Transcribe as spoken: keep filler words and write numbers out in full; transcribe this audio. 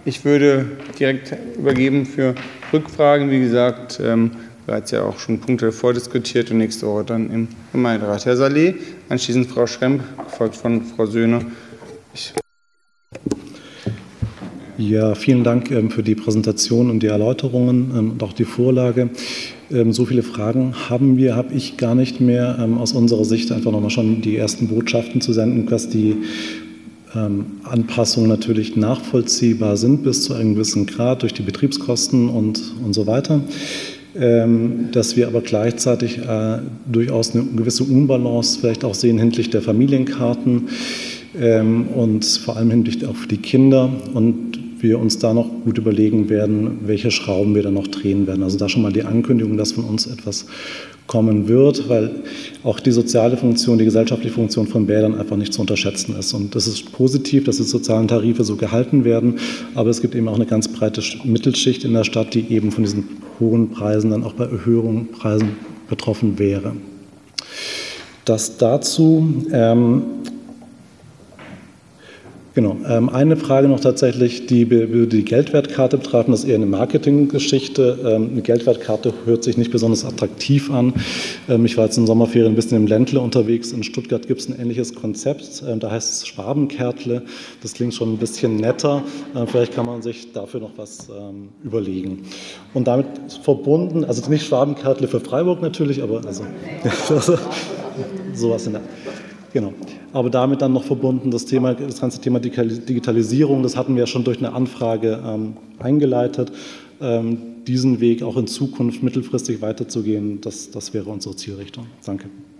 Ich würde direkt übergeben für Rückfragen. Wie gesagt, ähm, bereits ja auch schon Punkte vordiskutiert und nächste Woche dann im Gemeinderat. Herr Saleh, anschließend Frau Schremp, gefolgt von Frau Söhne. Ich Ja, vielen Dank ähm, für die Präsentation und die Erläuterungen ähm, und auch die Vorlage. Ähm, so viele Fragen haben wir, habe ich gar nicht mehr. Ähm, aus unserer Sicht einfach nochmal schon die ersten Botschaften zu senden, dass die ähm, Anpassungen natürlich nachvollziehbar sind bis zu einem gewissen Grad durch die Betriebskosten und, und so weiter. Ähm, dass wir aber gleichzeitig äh, durchaus eine gewisse Unbalance vielleicht auch sehen hinsichtlich der Familienkarten ähm, und vor allem hinsichtlich auf die Kinder und wir uns da noch gut überlegen werden, welche Schrauben wir da noch drehen werden. Also da schon mal die Ankündigung, dass von uns etwas kommen wird, weil auch die soziale Funktion, die gesellschaftliche Funktion von Bädern einfach nicht zu unterschätzen ist. Und das ist positiv, dass die sozialen Tarife so gehalten werden, aber es gibt eben auch eine ganz breite Mittelschicht in der Stadt, die eben von diesen hohen Preisen dann auch bei Erhöhungen Preisen betroffen wäre. Das dazu. Ähm, Genau. Eine Frage noch tatsächlich, die die Geldwertkarte betrafen, das ist eher eine Marketinggeschichte. Eine Geldwertkarte hört sich nicht besonders attraktiv an. Ich war jetzt in Sommerferien ein bisschen im Ländle unterwegs. In Stuttgart gibt es ein ähnliches Konzept. Da heißt es Schwabenkärtle. Das klingt schon ein bisschen netter. Vielleicht kann man sich dafür noch was überlegen. Und damit verbunden, also nicht Schwabenkärtle für Freiburg natürlich, aber also, sowas in der. Genau. Aber damit dann noch verbunden das Thema, das ganze Thema Digitalisierung, das hatten wir ja schon durch eine Anfrage ähm, eingeleitet, ähm, diesen Weg auch in Zukunft mittelfristig weiterzugehen, das, das wäre unsere Zielrichtung. Danke.